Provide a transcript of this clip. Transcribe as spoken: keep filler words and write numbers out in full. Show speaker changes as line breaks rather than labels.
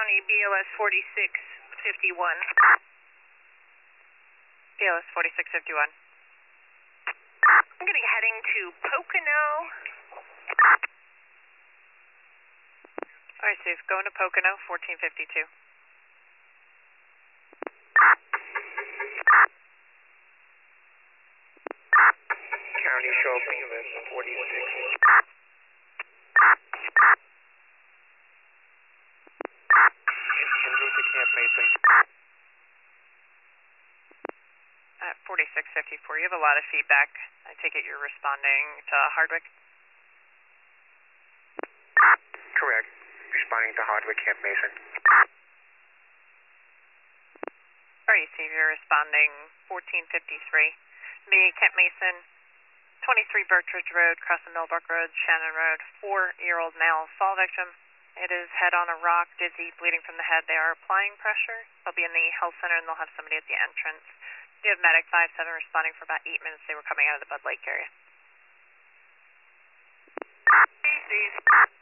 County, B L S forty-six fifty-one.
B L S forty-six fifty-one.
I'm going to be heading to Pocono.
All right, Steve, going to Pocono, fourteen fifty-two.
County, show B L S forty-six. En route to Camp Mason.
At forty-six fifty-four, you have a lot of feedback. I take it you're responding to Hardwick?
Correct. Responding to Hardwick, Camp Mason.
All right, Steve, you're responding fourteen fifty-three. Me, Camp Mason, twenty-three Birchridge Road, crossing Millbrook Road, Shannon Road, four-year-old male fall victim. It is head on a rock, dizzy, bleeding from the head. They are applying pressure. They'll be in the health center and they'll have somebody at the entrance. You have medic five seven responding for about eight minutes. They were coming out of the Bud Lake area.
Hey, Steve.